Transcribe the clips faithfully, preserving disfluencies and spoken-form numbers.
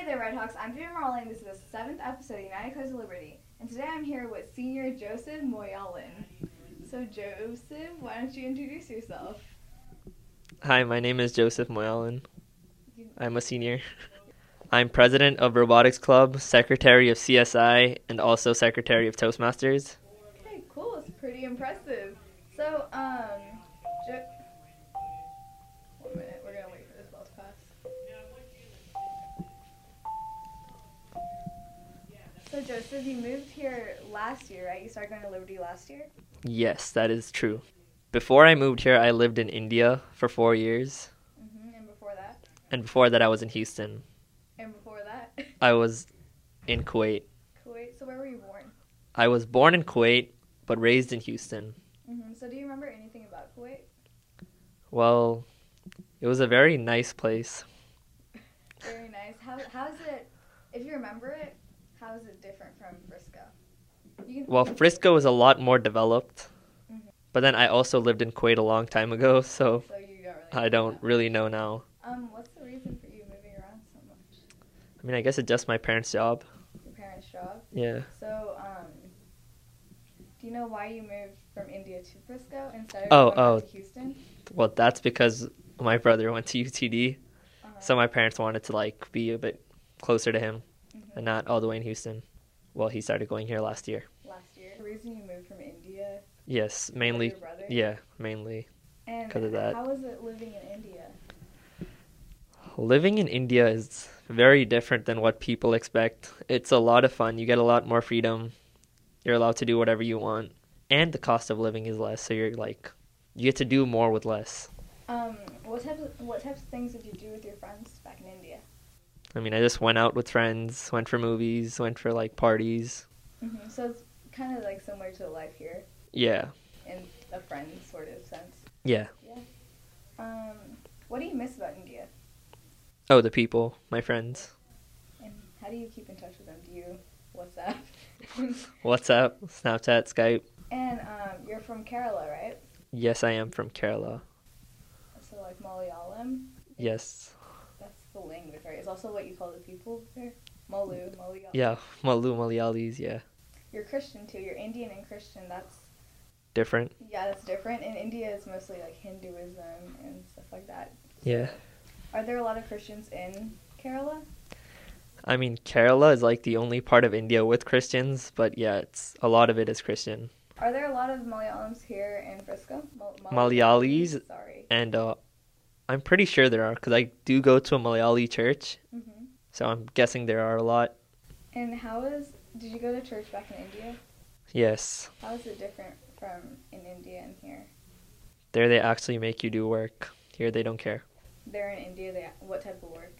Hey there, Redhawks. I'm Phoebe Marley, and this is the seventh episode of United Colors of Liberty. And today I'm here with Senior Joseph Moyallen. So, Joseph, why don't you introduce yourself? Hi, my name is Joseph Moyallen. I'm a senior. I'm president of Robotics Club, secretary of C S I, and also secretary of Toastmasters. Okay, cool. It's pretty impressive. So, um, jo- one minute. We're gonna wait for this bell to pass. So, Joseph, you moved here last year, right? You started going to Liberty last year? Yes, that is true. Before I moved here, I lived in India for four years. Mm-hmm. And before that? And before that, I was in Houston. And before that? I was in Kuwait. Kuwait. So, where were you born? I was born in Kuwait, but raised in Houston. Mm-hmm. So, do you remember anything about Kuwait? Well, it was a very nice place. Very nice. How how is it? If you remember it, how is it different from Frisco? You can, Well, Frisco is a lot more developed. Mhm. But then I also lived in Kuwait a long time ago, so So you don't really. I don't really know now. Um, what's the reason for you moving around so much? I mean, I guess it's just my parents' job. Your parents' job. Yeah. So um, do you know why you moved from India to Frisco instead of Oh, going oh. back to Houston? Well, that's because my brother went to U T D, Uh-huh. so my parents wanted to like be a bit closer to him Mhm. and not all the way in Houston. Well, he started going here last year. Last year. The reason you moved from India. Yes, was mainly. Your brother. Yeah, mainly. And 'cause of that. how was it living in India? Living in India is very different than what people expect. It's a lot of fun. You get a lot more freedom. You're allowed to do whatever you want. And the cost of living is less, so you're like, you get to do more with less. Um, what types of, what types of things did you do with your friends back in India? I mean, I just went out with friends, went for movies, went for like parties. Mm-hmm. So it's kind of like similar to life here Yeah. in a friend sort of sense. Yeah. Yeah. Um, what do you miss about India? Oh, the people, my friends. And how do you keep in touch with them? Do you WhatsApp? WhatsApp, Snapchat, Skype. And um, you're from Kerala, right? Yes, I am from Kerala. So like Malayalam. Yes. That's the language, right? It's also what you call the people there. Malu, Malayalam. Yeah, Malu, Malayalis, yeah. You're Christian too. You're Indian and Christian. That's Different. yeah, that's different. In India, it's mostly like Hinduism and stuff like that. Yeah. Are there a lot of Christians in Kerala? I mean, Kerala is like the only part of India with Christians, but yeah, it's a lot of it is Christian. Are there a lot of Malayalams here in Frisco? Mal- Malayalis? Sorry. And uh, I'm pretty sure there are, because I do go to a Malayali church, Mm-hmm. so I'm guessing there are a lot. And how is? Did you go to church back in India? Yes. How is it different from in India and here? There they actually make you do work. Here they don't care. There in India, they what type of work?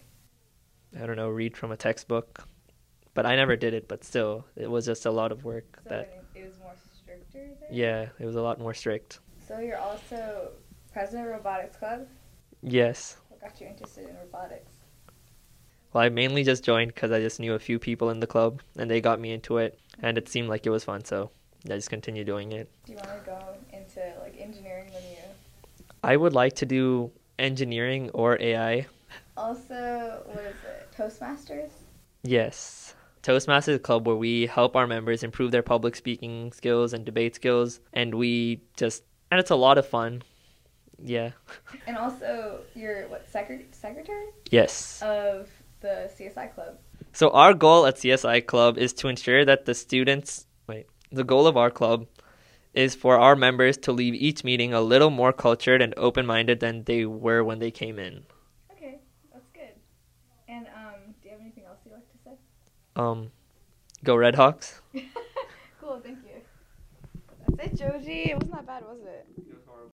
I don't know, read from a textbook. But I never did it, but still, it was just a lot of work. So that it, it was more stricter there. Yeah, it was a lot more strict. So you're also president of Robotics Club. Yes. What got you interested in robotics? Well, I mainly just joined because I just knew a few people in the club, and they got me into it, and it seemed like it was fun, so I just continued doing it. Do you want to go into like engineering when you? I would like to do engineering or A I. Also, what is it? Toastmasters. Yes. Toastmasters is a club where we help our members improve their public speaking skills and debate skills, and we just, and it's a lot of fun. Yeah. And also, you're what secret secretary Yes. of the C S I club. So our goal at C S I Club is to ensure that the students, wait, the goal of our club is for our members to leave each meeting a little more cultured and open-minded than they were when they came in. Okay, that's good. And um, do you have anything else you'd like to say? Um, go Redhawks. Cool, thank you. That's it, Joji. It wasn't that bad, was it?